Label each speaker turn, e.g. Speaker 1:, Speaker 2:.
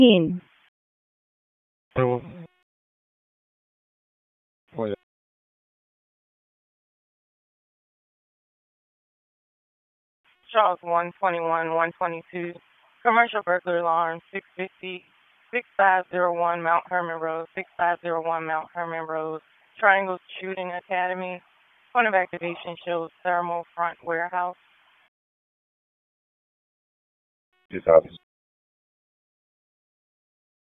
Speaker 1: In.
Speaker 2: Oh, yeah.
Speaker 3: Charles 121, 122. Commercial burglary alarm 650, 6501 Mount Herman Road, 6501 Mount Herman Road. Triangle Shooting Academy. Point of activation shows thermal front warehouse.
Speaker 2: Yes, officer.